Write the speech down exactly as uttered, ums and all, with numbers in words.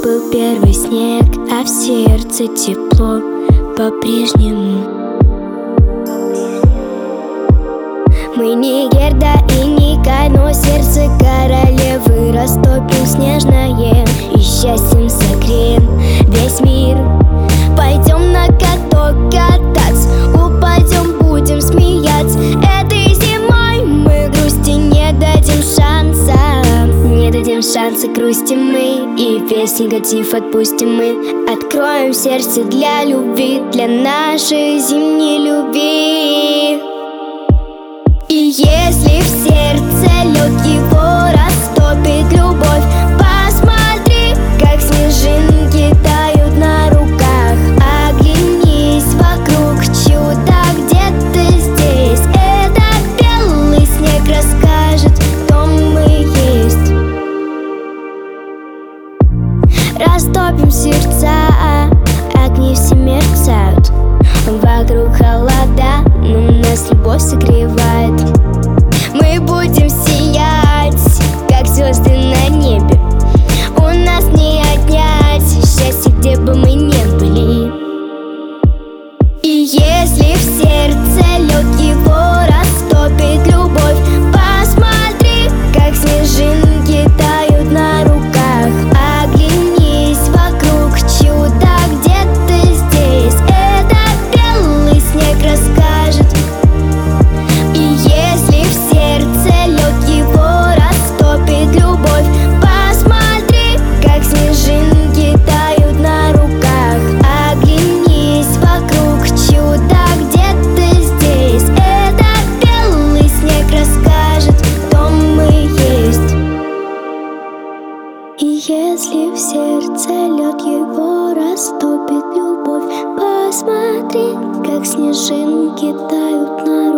был первый снег, а в сердце тепло по-прежнему. Мы не Герда и не Кай, но сердце королевы растопим снежное, и счастьем согреем весь мир. Пойдем на каток кататься, упадем, будем смеяться. Этой зимой мы грусти не дадим шанса. Не дадим шанса грусти мы, и весь негатив отпустим мы. Откроем сердце для любви, для нашей зимней любви. И если в сердце лед его растопит любовь, посмотри, как снежинки тают на руках. Оглянись вокруг, чудо где-то здесь. Этот белый снег расскажет, кто мы есть. Растопим сердца, огни все мерцают. Вокруг холода, но нас любовь согревает. Мы будем сиять, как звезды на небе. У нас не отнять счастье, где бы мы ни были. И если в сердце лед его растопит любовь, посмотри, как снежинки тают на руках. Оглянись вокруг, чудо где-то здесь. Этот белый снег расскажет. И если в сердце лед его растопит любовь, посмотри, как снежинки тают на руках. Оглянись вокруг, чудо где-то здесь. Этот белый снег расскажет, кто мы есть. И если в сердце лед его растопит любовь, посмотри, как снежинки тают на